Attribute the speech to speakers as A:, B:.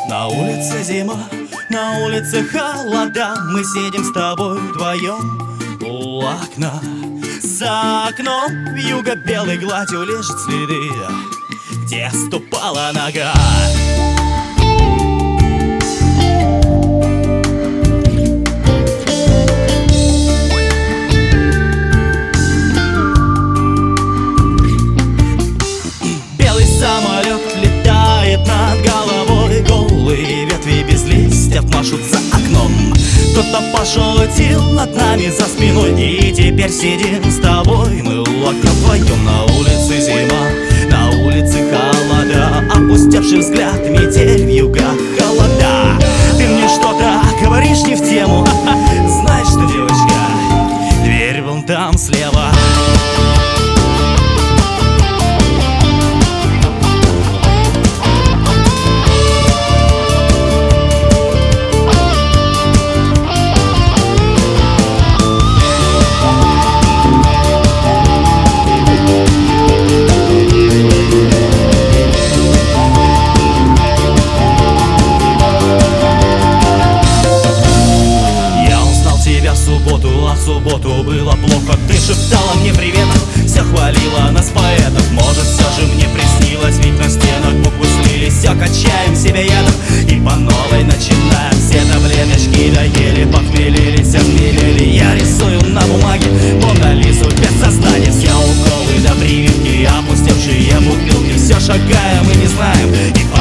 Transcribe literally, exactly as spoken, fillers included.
A: На улице зима, на улице холода. Мы сидим с тобой вдвоем у окна. За окном вьюга белой гладью лежит следы, где ступала нога. Белый самолет летает над головой, голые ветви без листьев машут за окном. Кто-то пошутил над нами за спиной, и теперь сидим с тобой мы у окна вдвоем. На улице зима, на улице холода, опустевший взгляд, метель в югах холода. Ты мне что-то говоришь не в тему. Знаешь что, девочка, дверь вон там слева. А в субботу было плохо. Ты шептала мне привет, все хвалила нас поэтов. Может, все же мне приснилось, ведь на стенах буквы слились. Все качаем себя ядом и по новой начинаем. Все таблеточки доели, похмелились, осмелели. Я рисую на бумаге Мона Лизу без сознания. Все уколы до прививки, опустевшие бутылки. Все шагаем и не знаем, и